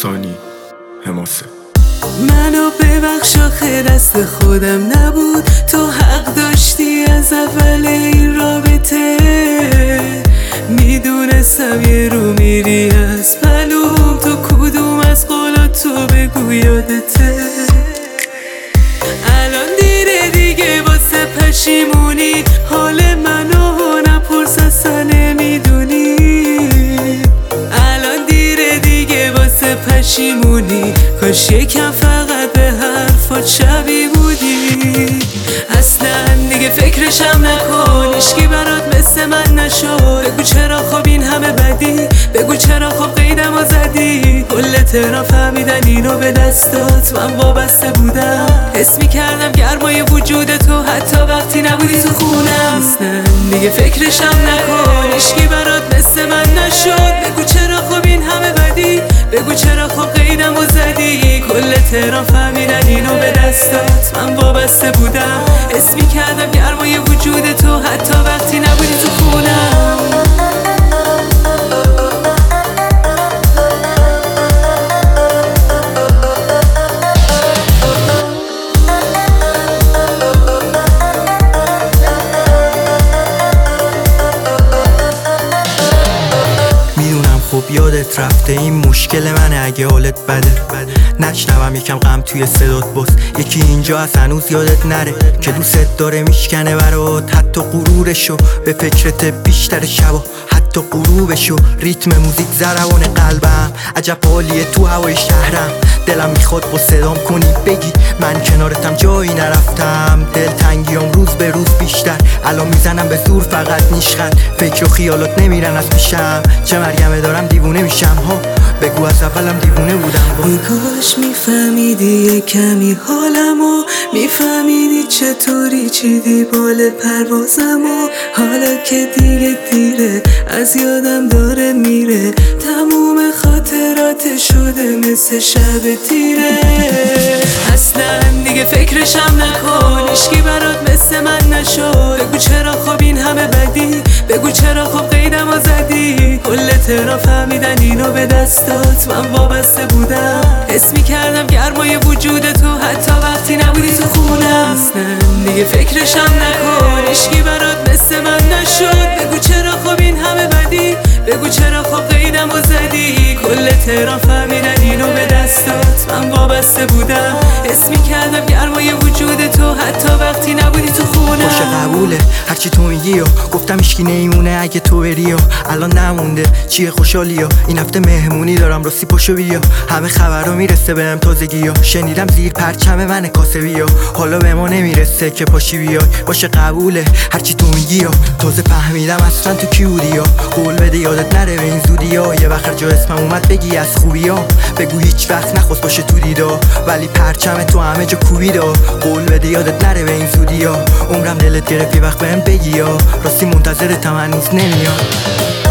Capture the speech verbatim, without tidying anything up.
سانی حماسه. منو ببخش آخه دست خودم نبود، تو حق داشتی از اول این رابطه. میدونستم یه رو میری از معلوم، تو کدوم از قولات تو بگو یادته. الان دیره دیگه واسه پشیمونی، حال منو نپرس اصلا نمیدونی. الان دیره دیگه واسه پشیمونی، کاش یکم فقط به حرفات شبیه بودی. اصلا دیگه فکرشم نکن، هیچکی برات مثل من نشد. بگو چرا خب این همه بدی، بگو چرا خب قیدمو زدی. کل تهران فهمیدن اینو به دستات من وابسته بودم. حس میکردم گرمای وجود تو حتی وقتی نبودی تو خونم. اصلا دیگه فکرشم نکن، هیچکی برات مثل من نشد. بگو چرا خب این همه بدی، بگو چرا خب قیدمو زدی. کل تهران فهمیدن اینو به دستات من وابسته بودم. حس میکردم گرمای وجود تو حتی وقتی نبودی تو خونم. خب یادت رفته این مشکل منه اگه حالت بده. نشنوم یکم غم توی صدات بس، یکی اینجا از هنوز یادت نره که دوست داره میشکنه برات. حتی غرورشو به فکرت بیشتر شبا، حتی غروبشو ریتم موزیک زربان قلبم. عجب حالیه تو هوای شهرم، دلم میخواد با صدام کنی بگی من کنارتم جایی نرفتم. دل تنگیام روز به روز بیشتر، الان میزنم به زور فقط نیشخند. فکر و خیالات نمیرن از پیشم، چه مرگمه دارم دیوونه میشم ها. بگو از اولم دیوونه بودم. ای کاش میفهمیدی یه کمی حالمو، میفهمیدی چطوری چیدی بال پروازمو. حالا که دیگه دیره از یادم داره میره، تموم خاطرات شده مثل شب تیره. اصلا دیگه فکرشم نکن، هیچکی برات مثل من نشد. بگو چرا خب این همه بدی، بگو چرا خب قیدمو زدی. کل تهران فهمیدن اینو به دستات من وابسته بودم. حس میکردم گرمای وجود تو حتی وقتی نبودی تو خونم. اصلا دیگه فکرشم نکن، هیچکی برات مثل من نشد. بگو چرا خب این همه بدی، بگو چرا خب قیدمو زدی. کل تهران فهمیدن اینو به دستات من وابسته بودم. حس میکردم گرمای وجود تو حتی وقتی نبودی تو خونم. باشه قبوله هرچی تو میگی و گفتم هیچکی نمیمونه اگه تو بری و الان نمونده چیه خوشحالی و این هفته مهمونی دارم راستی پاشو بیا. همه خبرها میرسه بهم تازگی ها، شنیدم زیر پرچم من کاسبی ها. حالا به ما نمیرسه که پاشی بیای. باشه قبوله هرچی تو میگی و تازه فهمیدم اصلا تو کی بودی ها. قول بده یادت نره به این زودی ها، یه وقت جا اسمم اومد بگی از خوبی ها. بگو هیچ وقت نخواست باشه تو دیدا، ولی پرچم تو همه جا کوبیدا. قول بده یادت نره به این زودی ها، عمرم دلت گرفت یه وقت بهم بگی ها. راستی منتظرتم هنوز نمیاد.